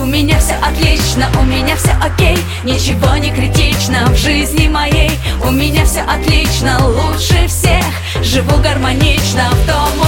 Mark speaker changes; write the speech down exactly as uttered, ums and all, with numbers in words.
Speaker 1: меня все отлично, у меня все окей, ничего не критично в жизни моей. У меня все отлично, лучше всех, живу гармонично в том